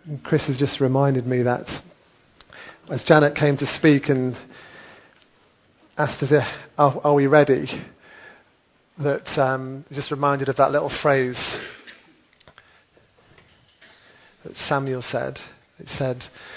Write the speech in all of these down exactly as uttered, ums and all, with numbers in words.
Chris has just reminded me that as Janet came to speak and asked us, if, are, are we ready, that um, just reminded of that little phrase that Samuel said. It said,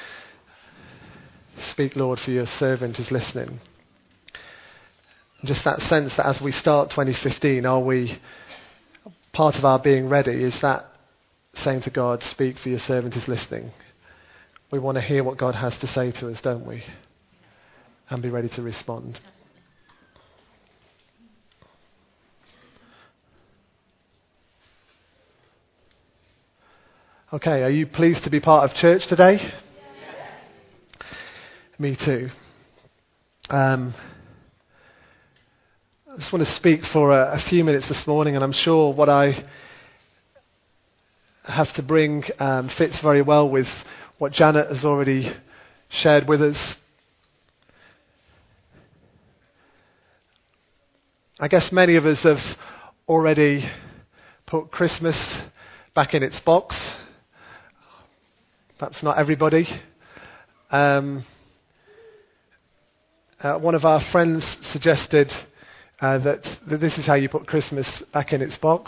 "Speak, Lord, for your servant is listening." Just that sense that as we start twenty fifteen, are we, part of our being ready, is that saying to God, "Speak, for your servant is listening." We want to hear what God has to say to us, don't we? And be ready to respond. Okay, are you pleased to be part of church today? Yes. Me too. Um, I just want to speak for a, a few minutes this morning, and I'm sure what I have to bring um, fits very well with what Janet has already shared with us. I guess many of us have already put Christmas back in its box. Perhaps not everybody. Um, uh, one of our friends suggested uh, that, that this is how you put Christmas back in its box.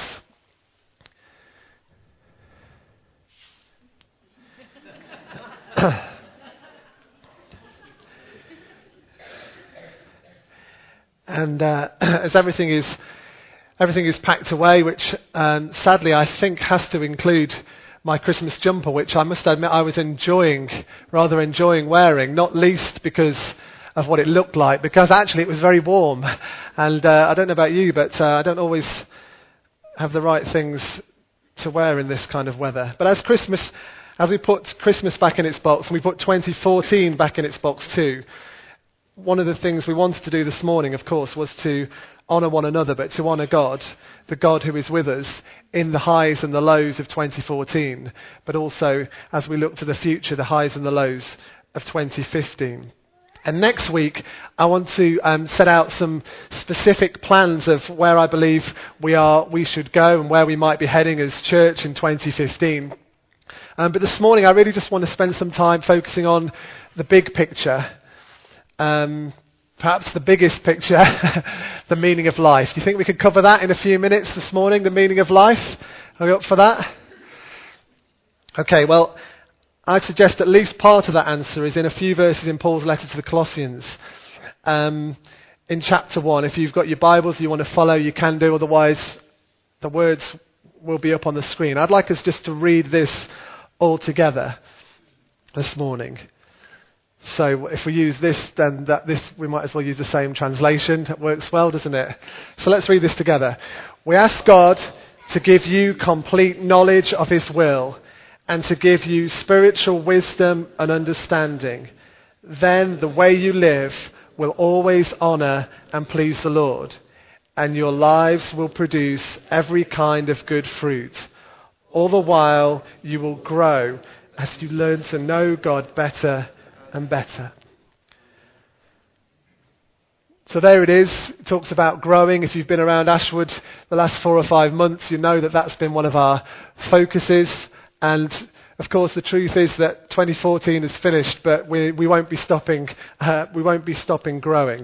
And uh, as everything is everything is packed away, which um, sadly I think has to include my Christmas jumper, which I must admit I was enjoying, rather enjoying wearing, not least because of what it looked like, because actually it was very warm. And uh, I don't know about you, but uh, I don't always have the right things to wear in this kind of weather. But as Christmas, as we put Christmas back in its box, and we put twenty fourteen back in its box too, one of the things we wanted to do this morning, of course, was to honour one another, but to honour God, the God who is with us in the highs and the lows of twenty fourteen, but also, as we look to the future, the highs and the lows of twenty fifteen. And next week, I want to um, set out some specific plans of where I believe we are, we should go, and where we might be heading as church in twenty fifteen. Um, but this morning, I really just want to spend some time focusing on the big picture. Um, perhaps the biggest picture, the meaning of life. Do you think we could cover that in a few minutes this morning, the meaning of life? Are we up for that? Okay, well, I suggest at least part of that answer is in a few verses in Paul's letter to the Colossians. Um, in chapter one, if you've got your Bibles you want to follow, you can do, otherwise the words will be up on the screen. I'd like us just to read this all together this morning. So if we use this, then that this we might as well use the same translation. That works well, doesn't it? So let's read this together. We ask God to give you complete knowledge of His will and to give you spiritual wisdom and understanding. Then the way you live will always honour and please the Lord, and your lives will produce every kind of good fruit. All the while you will grow as you learn to know God better and better. So there it is. It talks about growing. If you've been around Ashwood the last four or five months, you know that that's been one of our focuses. And of course, the truth is that twenty fourteen is finished, but we we won't be stopping. Uh, we won't be stopping growing.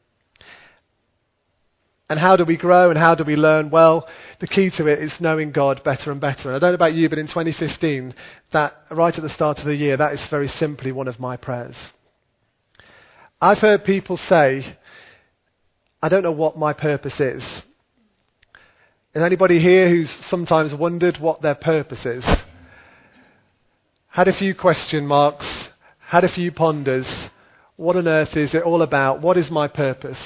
And how do we grow and how do we learn? Well, the key to it is knowing God better and better. And I don't know about you, but in twenty fifteen, that right at the start of the year, that is very simply one of my prayers. I've heard people say, I don't know what my purpose is. Is anybody here who's sometimes wondered what their purpose is? Had a few question marks, had a few ponders. What on earth is it all about? What is my purpose?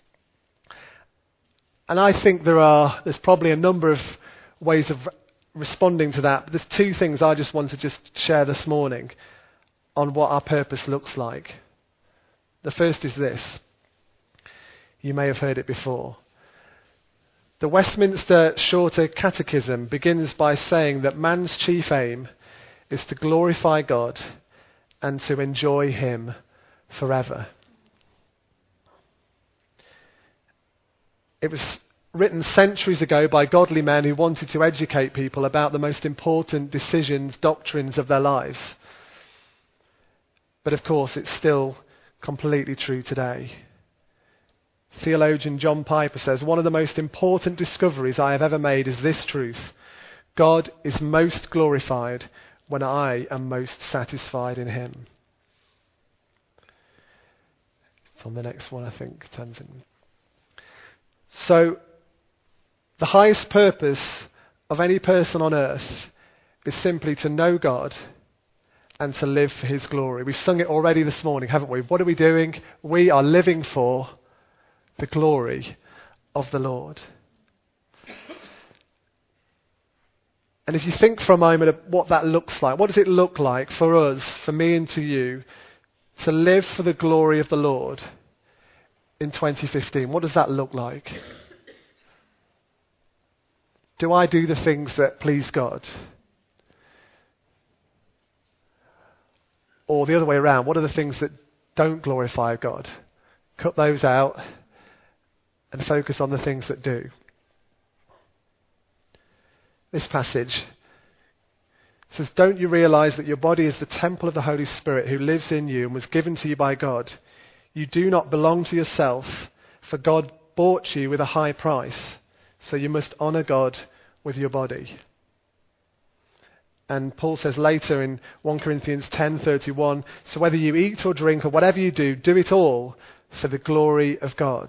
And I think there are, there's probably a number of ways of responding to that. But there's two things I just want to just share this morning on what our purpose looks like. The first is this. You may have heard it before. The Westminster Shorter Catechism begins by saying that man's chief aim is to glorify God and to enjoy Him forever. It was written centuries ago by godly men who wanted to educate people about the most important decisions, doctrines of their lives. But of course, it's still completely true today. Theologian John Piper says, one of the most important discoveries I have ever made is this truth: God is most glorified when I am most satisfied in him. It's on the next one, I think, Tamsin. So, the highest purpose of any person on earth is simply to know God and to live for his glory. We've sung it already this morning, haven't we? What are we doing? We are living for the glory of the Lord. And if you think for a moment of what that looks like, what does it look like for us, for me and to you, to live for the glory of the Lord in twenty fifteen? What does that look like? Do I do the things that please God? Or the other way around, what are the things that don't glorify God? Cut those out and focus on the things that do. This passage says, don't you realize that your body is the temple of the Holy Spirit who lives in you and was given to you by God? You do not belong to yourself, for God bought you with a high price. So you must honour God with your body. And Paul says later in First Corinthians ten thirty-one, so whether you eat or drink or whatever you do, do it all for the glory of God.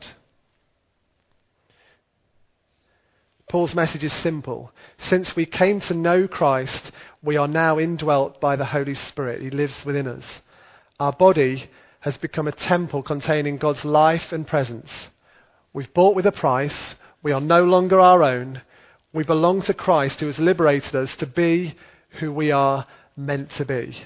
Paul's message is simple. Since we came to know Christ, we are now indwelt by the Holy Spirit. He lives within us. Our body has become a temple containing God's life and presence. We've bought with a price. We are no longer our own. We belong to Christ, who has liberated us to be who we are meant to be.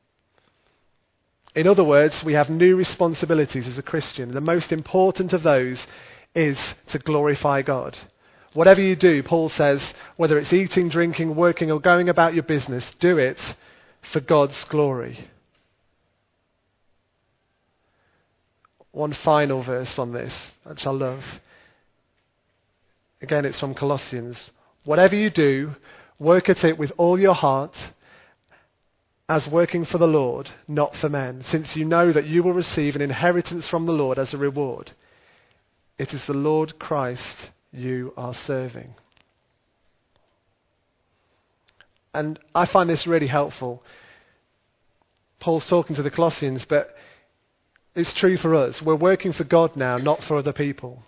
In other words, we have new responsibilities as a Christian. The most important of those is to glorify God. Whatever you do, Paul says, whether it's eating, drinking, working, or going about your business, do it for God's glory. One final verse on this, which I love. Again, it's from Colossians. Whatever you do, work at it with all your heart, as working for the Lord, not for men, since you know that you will receive an inheritance from the Lord as a reward. It is the Lord Christ you are serving. And I find this really helpful. Paul's talking to the Colossians, but it's true for us. We're working for God now, not for other people.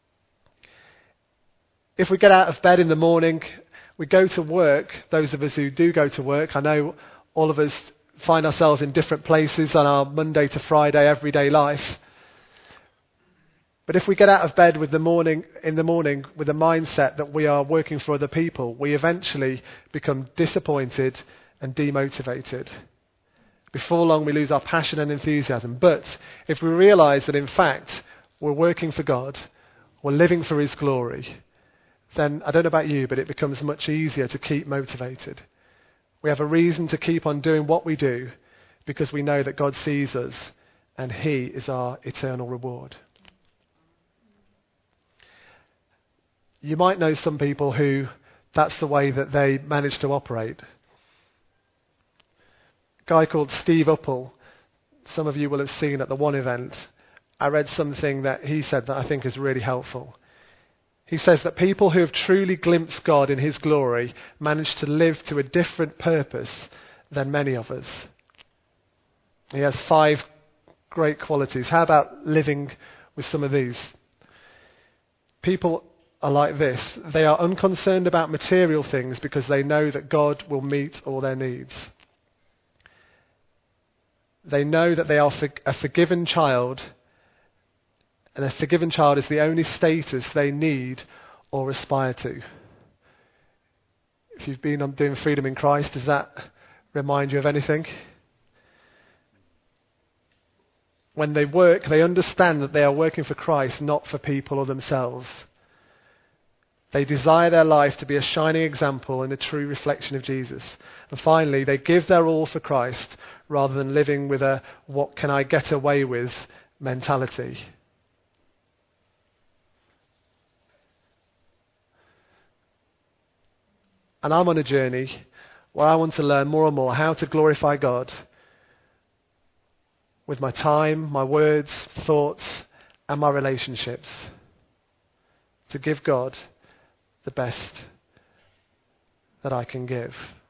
If we get out of bed in the morning, we go to work, those of us who do go to work, I know all of us find ourselves in different places on our Monday to Friday everyday life. But if we get out of bed with the morning, in the morning with the mindset that we are working for other people, we eventually become disappointed and demotivated. Before long, we lose our passion and enthusiasm. But if we realise that in fact we're working for God, we're living for his glory, then I don't know about you, but it becomes much easier to keep motivated. We have a reason to keep on doing what we do because we know that God sees us and he is our eternal reward. You might know some people who that's the way that they manage to operate. A guy called Steve Uppal, some of you will have seen at the One event. I read something that he said that I think is really helpful. He says that people who have truly glimpsed God in his glory manage to live to a different purpose than many of us. He has five great qualities. How about living with some of these? People are like this. They are unconcerned about material things because they know that God will meet all their needs. They know that they are a forgiven child, and a forgiven child is the only status they need or aspire to. If you've been on doing Freedom in Christ, does that remind you of anything? When they work, they understand that they are working for Christ, not for people or themselves. They desire their life to be a shining example and a true reflection of Jesus. And finally, they give their all for Christ rather than living with a what can I get away with mentality. And I'm on a journey where I want to learn more and more how to glorify God with my time, my words, thoughts, and my relationships. To give God the best that I can give.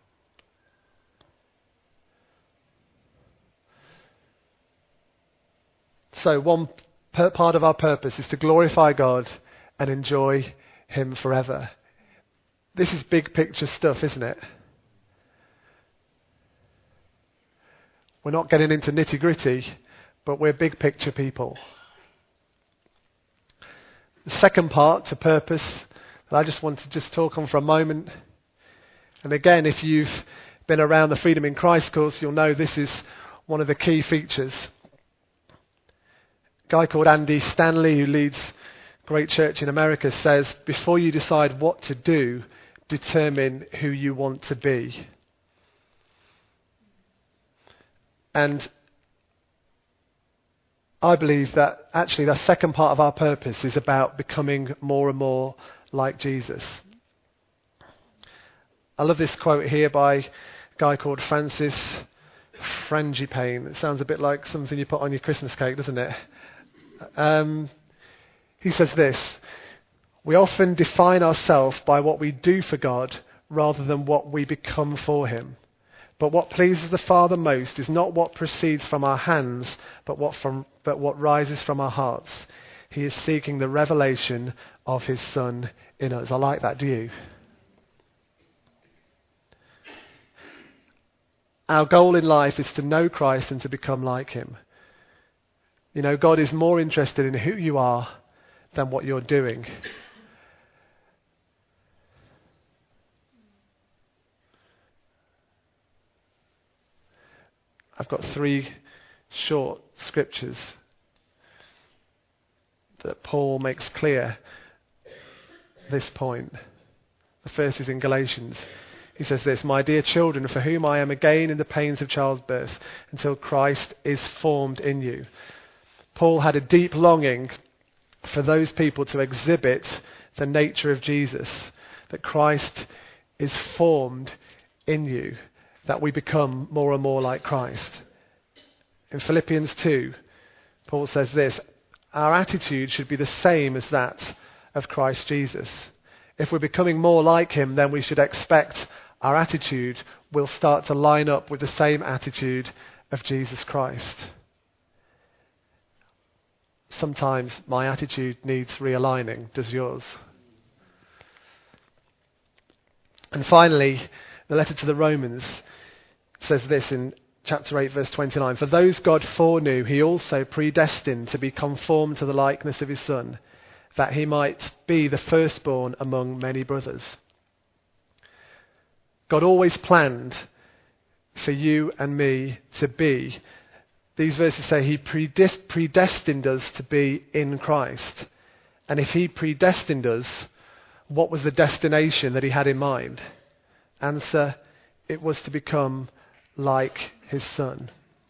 So one per- part of our purpose is to glorify God and enjoy Him forever. This is big picture stuff, isn't it? We're not getting into nitty gritty, but we're big picture people. The second part to purpose that I just want to just talk on for a moment. And again, if you've been around the Freedom in Christ course, you'll know this is one of the key features. A guy called Andy Stanley, who leads a great church in America, says, before you decide what to do, determine who you want to be. And I believe that actually the second part of our purpose is about becoming more and more like Jesus. I love this quote here by a guy called Francis Frangipane. It sounds a bit like something you put on your Christmas cake, doesn't it? Um, he says this: we often define ourselves by what we do for God rather than what we become for Him. But what pleases the Father most is not what proceeds from our hands, but what from but what rises from our hearts. He is seeking the revelation of His Son in us. I like that, do you? Our goal in life is to know Christ and to become like Him. You know, God is more interested in who you are than what you're doing. I've got three short scriptures that Paul makes clear this point. The first is in Galatians. He says this: my dear children, for whom I am again in the pains of childbirth, until Christ is formed in you. Paul had a deep longing for those people to exhibit the nature of Jesus, that Christ is formed in you, that we become more and more like Christ. In Philippians two, Paul says this: our attitude should be the same as that of Christ Jesus. If we're becoming more like Him, then we should expect our attitude will start to line up with the same attitude of Jesus Christ. Sometimes my attitude needs realigning. Does yours? And finally, the letter to the Romans says this in chapter eight, verse twenty-nine: for those God foreknew, He also predestined to be conformed to the likeness of His Son, that He might be the firstborn among many brothers. God always planned for you and me to be. These verses say He predestined us to be in Christ. And if He predestined us, what was the destination that He had in mind? Answer: it was to become like His Son.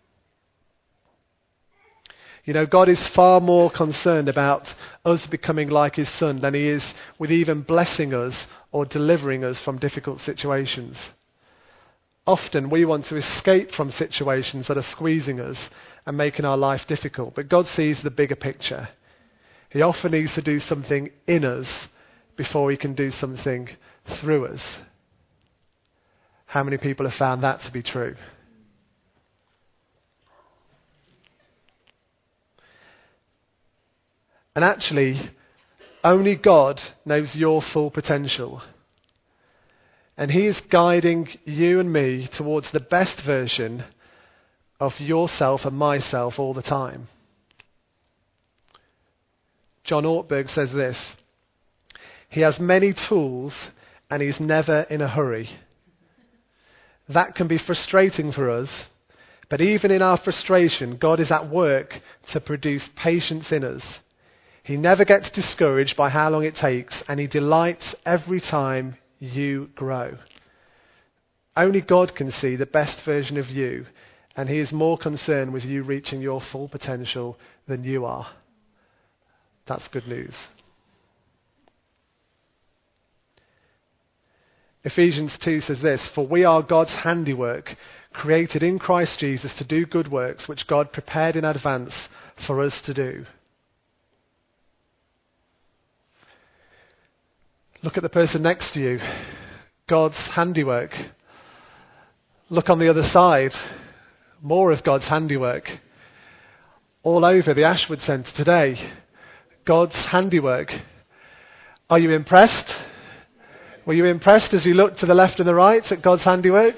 You know, God is far more concerned about us becoming like His Son than He is with even blessing us or delivering us from difficult situations. Often we want to escape from situations that are squeezing us and making our life difficult. But God sees the bigger picture. He often needs to do something in us before He can do something through us. How many people have found that to be true? And actually, only God knows your full potential. And He is guiding you and me towards the best version of yourself and myself all the time. John Ortberg says this: He has many tools and He's never in a hurry. That can be frustrating for us, but even in our frustration, God is at work to produce patience in us. He never gets discouraged by how long it takes, and He delights every time you grow. Only God can see the best version of you, and He is more concerned with you reaching your full potential than you are. That's good news. Ephesians two says this, "For we are God's handiwork, created in Christ Jesus to do good works, which God prepared in advance for us to do." Look at the person next to you. God's handiwork. Look on the other side. More of God's handiwork. All over the Ashwood Centre today. God's handiwork. Are you impressed? Were you impressed as you looked to the left and the right at God's handiwork?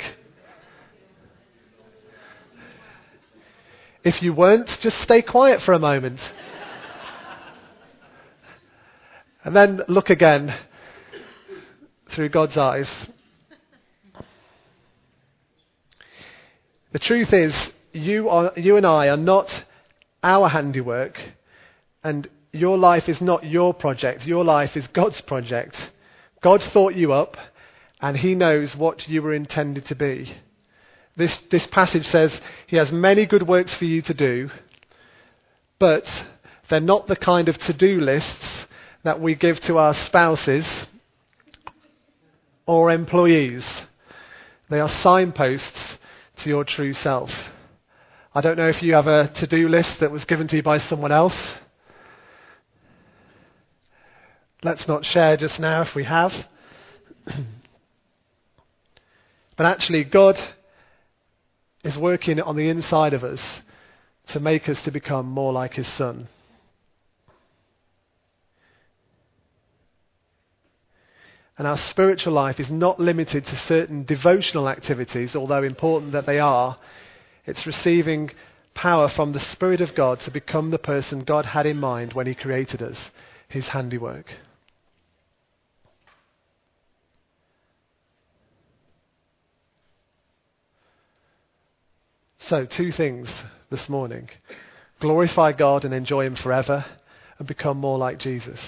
If you weren't, just stay quiet for a moment. And then look again through God's eyes. The truth is, you are, you and I are not our handiwork, and your life is not your project. Your life is God's project. God thought you up, and he knows what you were intended to be. This, this passage says he has many good works for you to do, but they're not the kind of to-do lists that we give to our spouses or employees. They are signposts to your true self. I don't know if you have a to-do list that was given to you by someone else. Let's not share just now if we have. But actually, God is working on the inside of us to make us to become more like his Son. And our spiritual life is not limited to certain devotional activities, although important that they are. It's receiving power from the Spirit of God to become the person God had in mind when he created us, his handiwork. So, two things this morning. Glorify God and enjoy him forever, and become more like Jesus.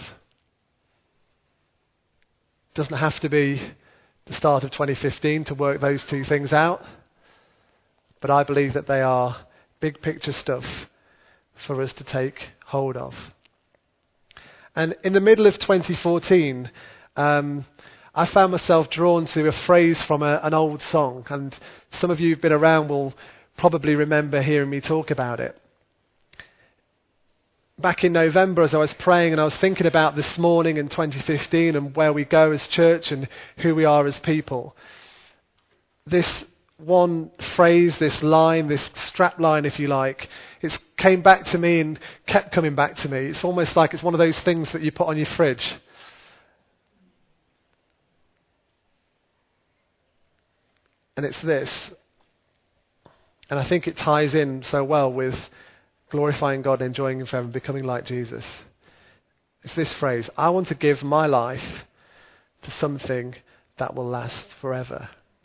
Doesn't have to be the start of twenty fifteen to work those two things out, but I believe that they are big picture stuff for us to take hold of. And in the middle of twenty fourteen, um, I found myself drawn to a phrase from a, an old song, and some of you who've been around will probably remember hearing me talk about it. Back in November, as I was praying and I was thinking about this morning in twenty fifteen and where we go as church and who we are as people, this one phrase, this line, this strap line, if you like, it came back to me and kept coming back to me. It's almost like it's one of those things that you put on your fridge. And it's this. And I think it ties in so well with glorifying God, enjoying him forever, and becoming like Jesus. It's this phrase: I want to give my life to something that will last forever.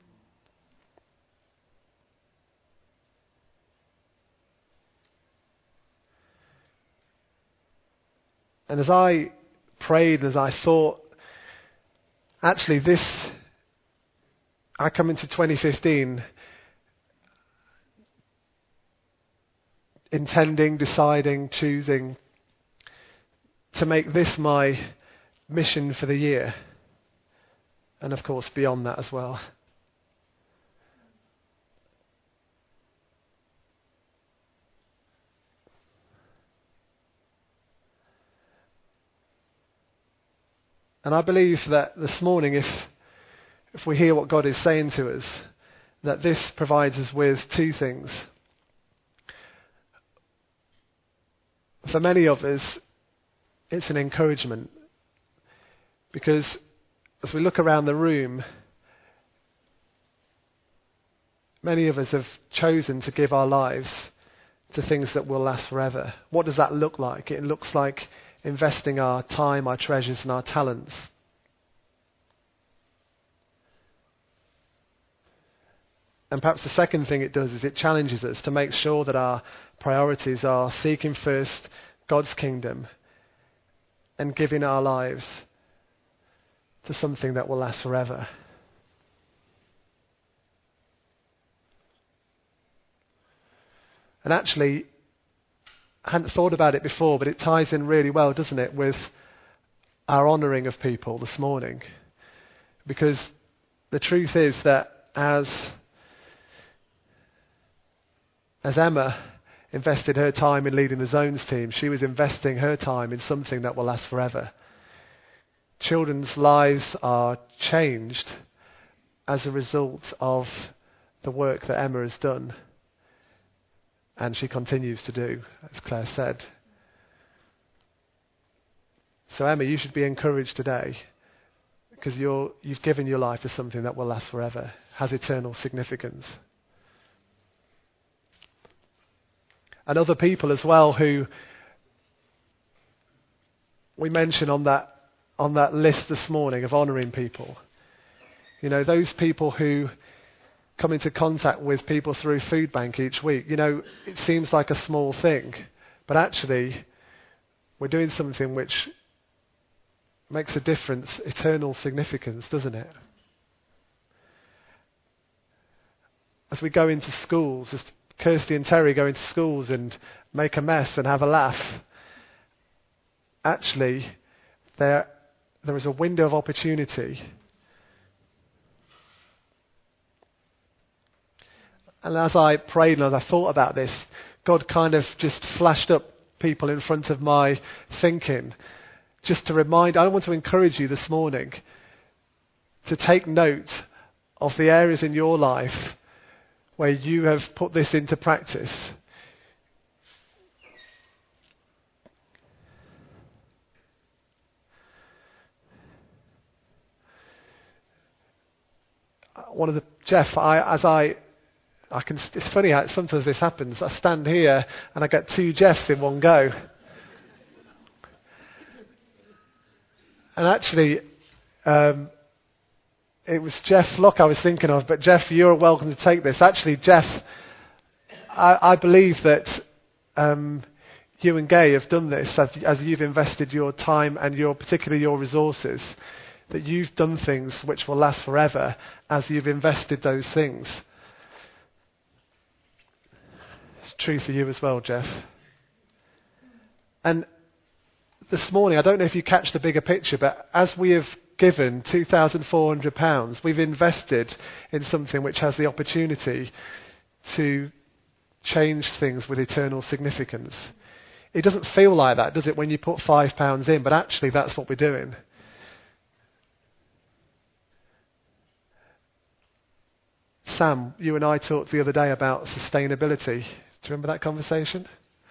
And as I prayed, as I thought, actually this, I come into twenty fifteen intending, deciding, choosing to make this my mission for the year. And of course beyond that as well. And I believe that this morning, if if we hear what God is saying to us, that this provides us with two things. For many of us, it's an encouragement. Because as we look around the room, many of us have chosen to give our lives to things that will last forever. What does that look like? It looks like investing our time, our treasures, and our talents. And perhaps the second thing it does is it challenges us to make sure that our priorities are seeking first God's kingdom and giving our lives to something that will last forever. And actually, I hadn't thought about it before, but it ties in really well, doesn't it, with our honouring of people this morning. Because the truth is that as, as Emma invested her time in leading the Zones team, she was investing her time in something that will last forever. Children's lives are changed as a result of the work that Emma has done, and she continues to do, as Claire said. So Emma, you should be encouraged today, because you're, you've given your life to something that will last forever, has eternal significance. And other people as well who we mention on that on that list this morning of honouring people. You know, those people who come into contact with people through Food Bank each week. You know, it seems like a small thing, but actually we're doing something which makes a difference, eternal significance, doesn't it? As we go into schools, as Kirsty and Terry go into schools and make a mess and have a laugh, actually there there is a window of opportunity. And as I prayed and as I thought about this, God kind of just flashed up people in front of my thinking, just to remind, I want to encourage you this morning to take note of the areas in your life where you have put this into practice. One of the Jeff, I, as I, I can. It's funny how sometimes this happens. I stand here and I get two Jeffs in one go. And actually, um, it was Jeff Locke I was thinking of, but Jeff, you're welcome to take this. Actually, Jeff, I, I believe that um, you and Gay have done this as, as you've invested your time and your, particularly your resources, that you've done things which will last forever as you've invested those things. It's true for you as well, Jeff. And this morning, I don't know if you catch the bigger picture, but as we have given two thousand four hundred pounds, we've invested in something which has the opportunity to change things with eternal significance. It doesn't feel like that, does it, when you put five pounds in, but actually that's what we're doing. Sam, you and I talked the other day about sustainability. Do you remember that conversation?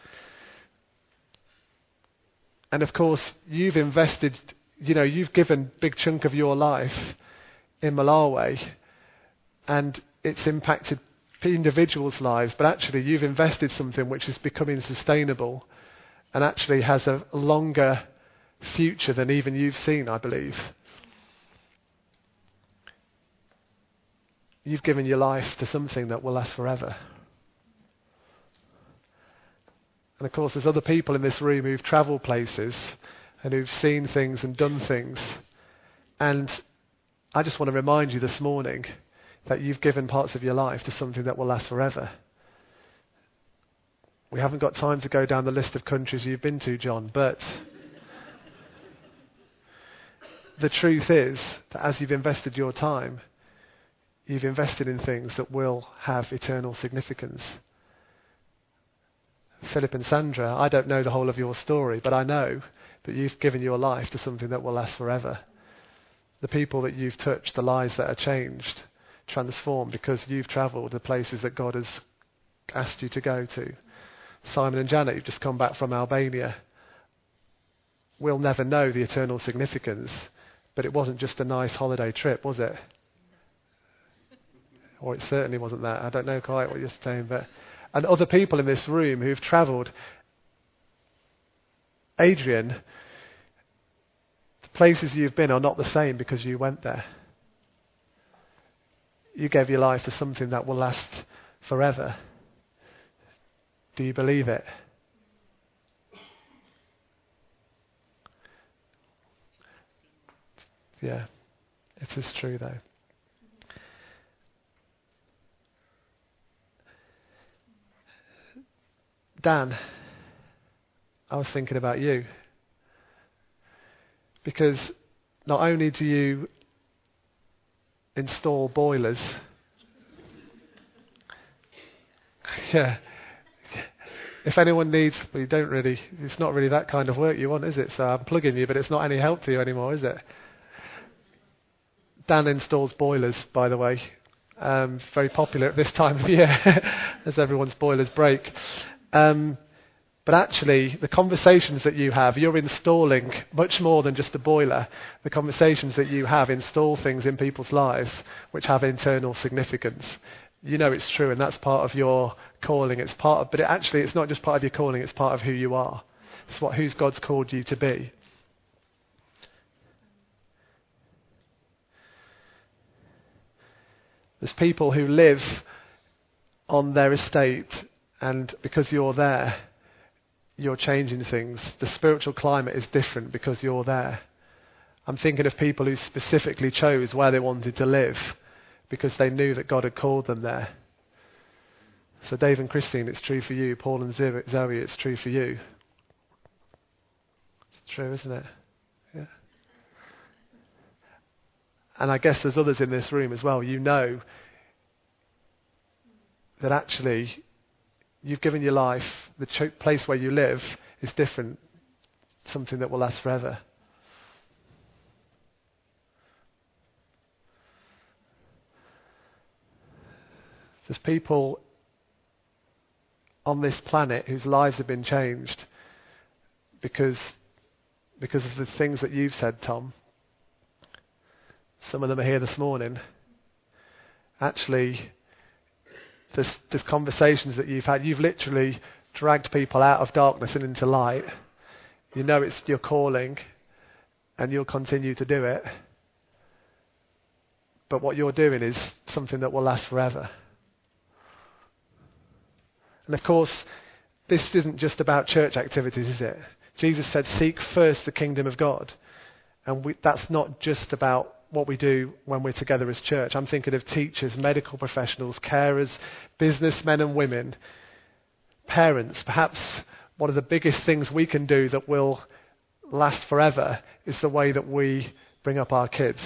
And of course, you've invested, you know, you've given a big chunk of your life in Malawi, and it's impacted individuals' lives, but actually you've invested something which is becoming sustainable and actually has a longer future than even you've seen, I believe. You've given your life to something that will last forever. And of course, there's other people in this room who've travelled places and who've seen things and done things. And I just want to remind you this morning that you've given parts of your life to something that will last forever. We haven't got time to go down the list of countries you've been to, John, but the truth is that as you've invested your time, you've invested in things that will have eternal significance. Philip and Sandra, I don't know the whole of your story, but I know that you've given your life to something that will last forever. The people that you've touched, the lives that are changed, transformed because you've travelled the places that God has asked you to go to. Simon and Janet, you've just come back from Albania. We'll never know the eternal significance, but it wasn't just a nice holiday trip, was it? Or it certainly wasn't that. I don't know quite what you're saying, but and other people in this room who've travelled. Adrian, the places you've been are not the same because you went there. You gave your life to something that will last forever. Do you believe it? Yeah, it is true though. Dan, I was thinking about you. Because not only do you install boilers. Yeah. If anyone needs, well, you don't really, it's not really that kind of work you want, is it? So I'm plugging you, but it's not any help to you anymore, is it? Dan installs boilers, by the way. Um, very popular at this time of year, as everyone's boilers break. Um, but actually, the conversations that you have, you're installing much more than just a boiler. The conversations that you have install things in people's lives which have internal significance. You know it's true, and that's part of your calling. It's part of, but it actually, it's not just part of your calling, it's part of who you are. It's what who's God's called you to be. There's people who live on their estate, and because you're there, you're changing things. The spiritual climate is different because you're there. I'm thinking of people who specifically chose where they wanted to live because they knew that God had called them there. So Dave and Christine, it's true for you. Paul and Zoe, it's true for you. It's true, isn't it? Yeah. And I guess there's others in this room as well. You know that actually you've given your life, the ch- place where you live is different, something that will last forever. There's people on this planet whose lives have been changed because because of the things that you've said, Tom. Some of them are here this morning. Actually, there's, there's conversations that you've had. You've literally dragged people out of darkness and into light. You know it's your calling, and you'll continue to do it. But what you're doing is something that will last forever. And of course, this isn't just about church activities, is it? Jesus said, seek first the kingdom of God. And we, that's not just about what we do when we're together as church. I'm thinking of teachers, medical professionals, carers, businessmen and women, parents. Perhaps one of the biggest things we can do that will last forever is the way that we bring up our kids.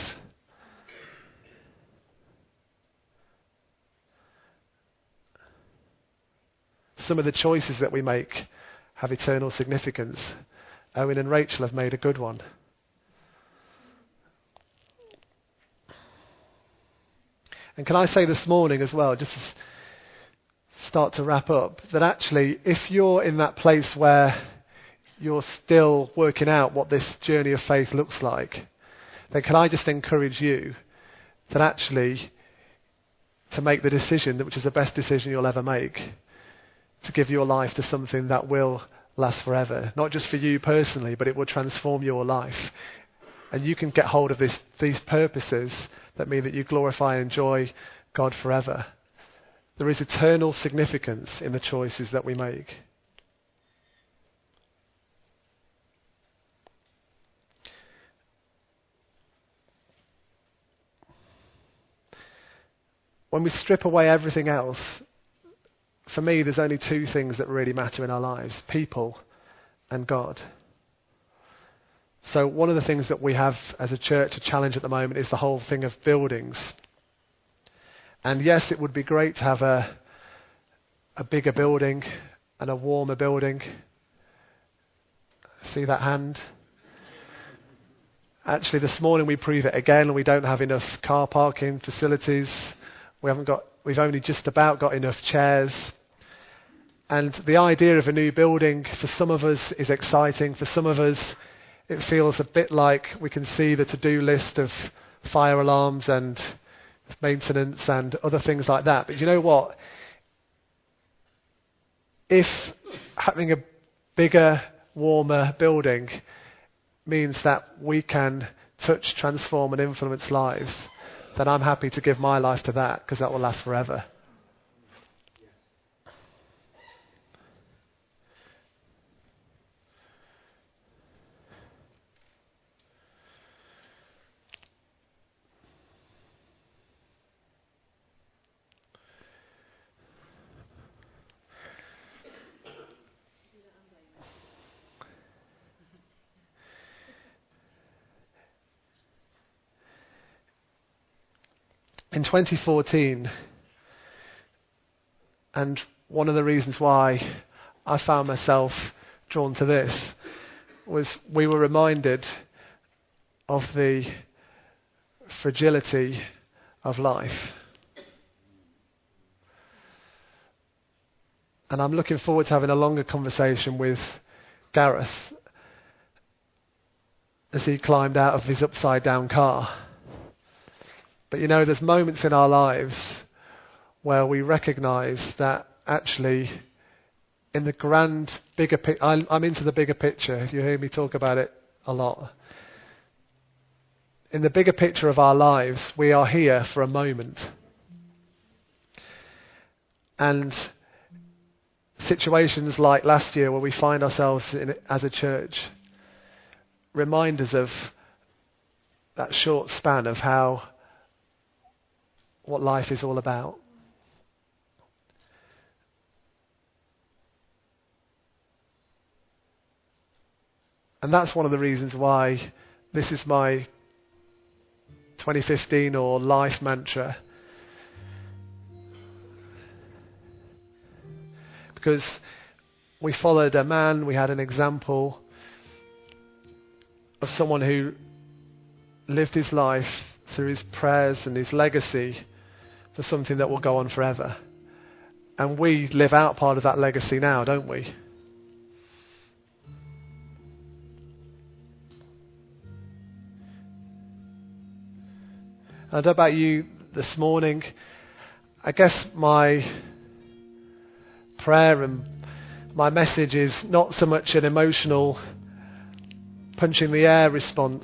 Some of the choices that we make have eternal significance. Owen and Rachel have made a good one. And can I say this morning as well, just to start to wrap up, that actually if you're in that place where you're still working out what this journey of faith looks like, then can I just encourage you that actually to make the decision, which is the best decision you'll ever make, to give your life to something that will last forever. Not just for you personally, but it will transform your life. And you can get hold of this, these purposes that mean that you glorify and enjoy God forever. There is eternal significance in the choices that we make. When we strip away everything else, for me, there's only two things that really matter in our lives: people and God. So one of the things that we have as a church, a challenge at the moment, is the whole thing of buildings. And yes, it would be great to have a, a bigger building and a warmer building. See that hand? Actually, this morning we prove it again, and we don't have enough car parking facilities. We haven't got, we've only just about got enough chairs. And the idea of a new building for some of us is exciting. For some of us, it feels a bit like we can see the to-do list of fire alarms and maintenance and other things like that. But you know what? If having a bigger, warmer building means that we can touch, transform and influence lives, then I'm happy to give my life to that, because that will last forever. in twenty fourteen, and one of the reasons why I found myself drawn to this was we were reminded of the fragility of life. And I'm looking forward to having a longer conversation with Gareth as he climbed out of his upside down car. But you know, there's moments in our lives where we recognise that actually in the grand, bigger picture, I'm into the bigger picture. You hear me talk about it a lot. In the bigger picture of our lives, we are here for a moment. And situations like last year where we find ourselves in, as a church remind us of that short span of how what life is all about. And that's one of the reasons why this is my twenty fifteen or life mantra. Because we followed a man, we had an example of someone who lived his life through his prayers and his legacy for something that will go on forever. And we live out part of that legacy now, don't we? I don't know about you this morning. I guess my prayer and my message is not so much an emotional punching the air response.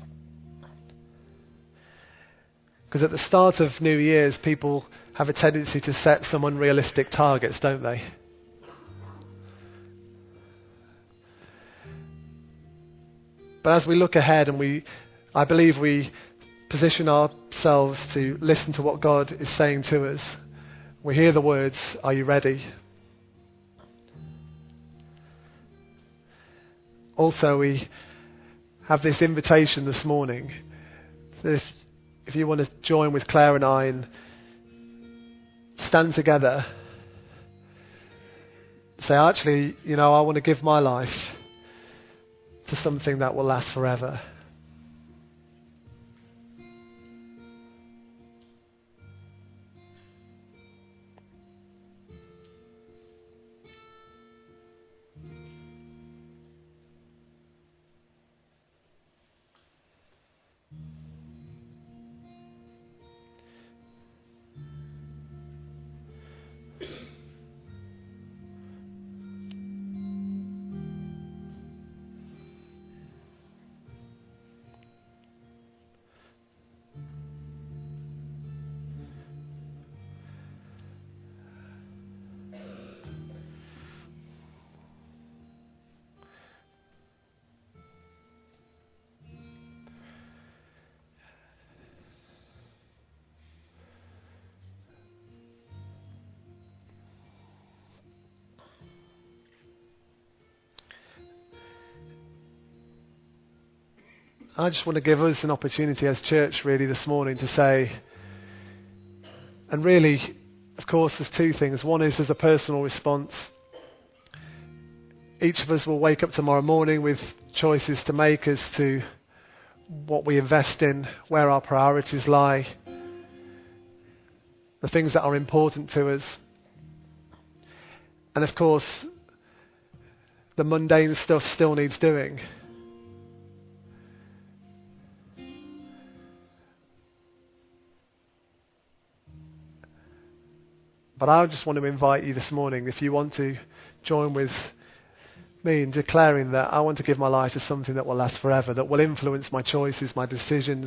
Because at the start of New Year's, people have a tendency to set some unrealistic targets, don't they? But as we look ahead and we, I believe we position ourselves to listen to what God is saying to us, we hear the words, "Are you ready?" Also, we have this invitation this morning that if, if you want to join with Claire and I and stand together, say, actually, you know, I want to give my life to something that will last forever. I just want to give us an opportunity as church really this morning to say, and really, of course, there's two things. One is there's a personal response. Each of us will wake up tomorrow morning with choices to make as to what we invest in, where our priorities lie, the things that are important to us. And of course, the mundane stuff still needs doing. But I just want to invite you this morning, if you want to join with me in declaring that I want to give my life to something that will last forever, that will influence my choices, my decisions,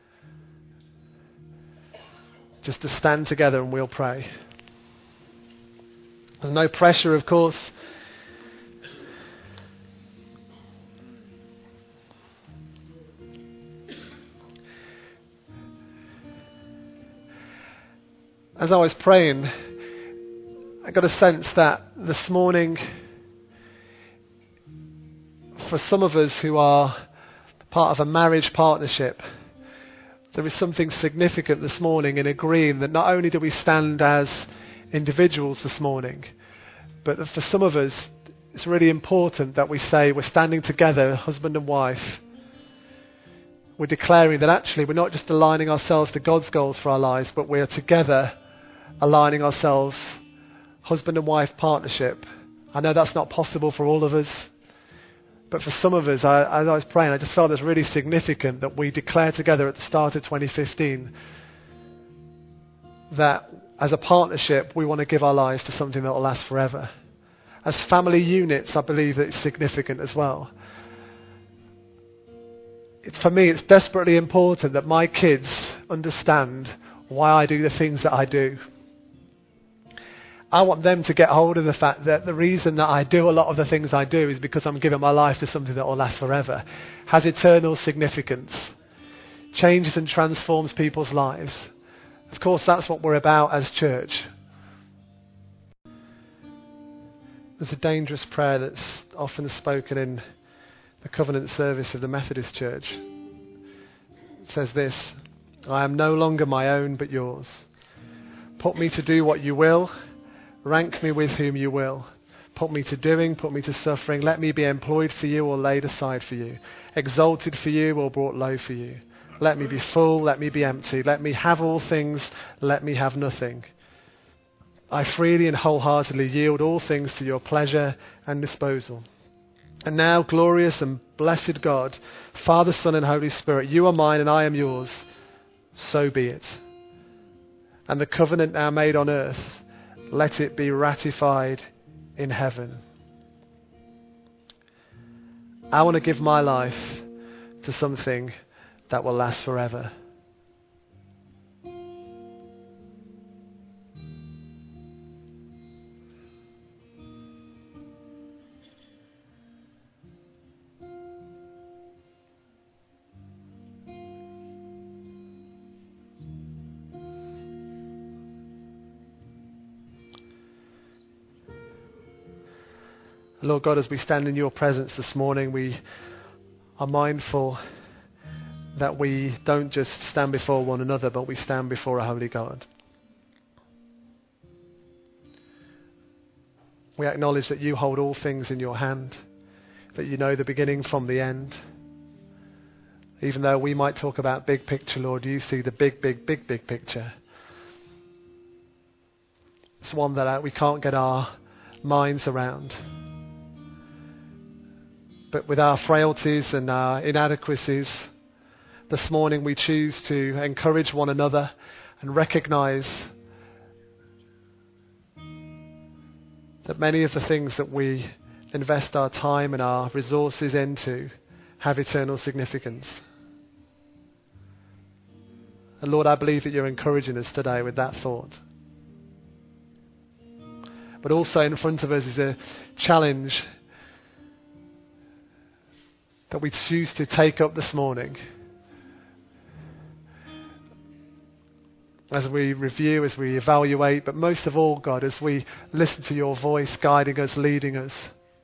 just to stand together and we'll pray. There's no pressure, of course. As I was praying, I got a sense that this morning, for some of us who are part of a marriage partnership, there is something significant this morning in agreeing that not only do we stand as individuals this morning, but that for some of us, it's really important that we say we're standing together, husband and wife. We're declaring that actually we're not just aligning ourselves to God's goals for our lives, but we are together aligning ourselves, husband and wife partnership. I know that's not possible for all of us, but for some of us, I, as I was praying, I just felt it's really significant that we declare together at the start of twenty fifteen that as a partnership, we want to give our lives to something that will last forever. As family units, I believe that it's significant as well. It's, for me, it's desperately important that my kids understand why I do the things that I do. I want them to get hold of the fact that the reason that I do a lot of the things I do is because I'm giving my life to something that will last forever, has eternal significance, changes and transforms people's lives. Of course, that's what we're about as church. There's a dangerous prayer that's often spoken in the covenant service of the Methodist Church. It says this: I am no longer my own but yours. Put me to do what you will. Rank me with whom you will. Put me to doing, put me to suffering. Let me be employed for you or laid aside for you. Exalted for you or brought low for you. Let me be full, let me be empty. Let me have all things, let me have nothing. I freely and wholeheartedly yield all things to your pleasure and disposal. And now, glorious and blessed God, Father, Son, and Holy Spirit, you are mine and I am yours. So be it. And the covenant now made on earth, let it be ratified in heaven. I want to give my life to something that will last forever. Lord God, as we stand in your presence this morning, we are mindful that we don't just stand before one another, but we stand before a holy God. We acknowledge that you hold all things in your hand, that you know the beginning from the end. Even though we might talk about big picture, Lord, you see the big, big, big, big picture. It's one that we can't get our minds around. But with our frailties and our inadequacies, this morning we choose to encourage one another and recognize that many of the things that we invest our time and our resources into have eternal significance. And Lord, I believe that you're encouraging us today with that thought. But also in front of us is a challenge that we choose to take up this morning as we review, as we evaluate, but most of all, God, as we listen to your voice guiding us, leading us,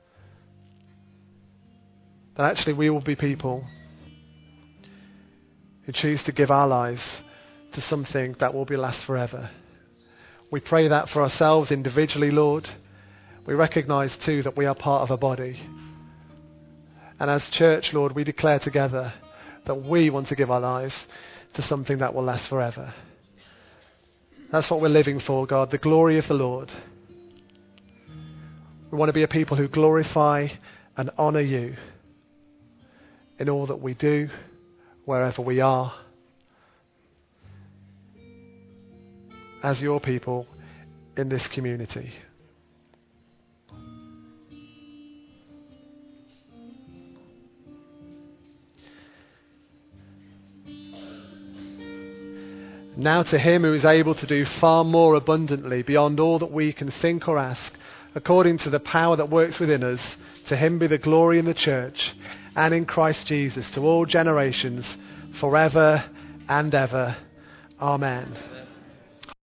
that actually we will be people who choose to give our lives to something that will be last forever. We pray that for ourselves individually, Lord. We recognize too that we are part of a body. And as church, Lord, we declare together that we want to give our lives to something that will last forever. That's what we're living for, God, the glory of the Lord. We want to be a people who glorify and honour you in all that we do, wherever we are, as your people in this community. Now to him who is able to do far more abundantly beyond all that we can think or ask, according to the power that works within us, to him be the glory in the church and in Christ Jesus to all generations, forever and ever. Amen.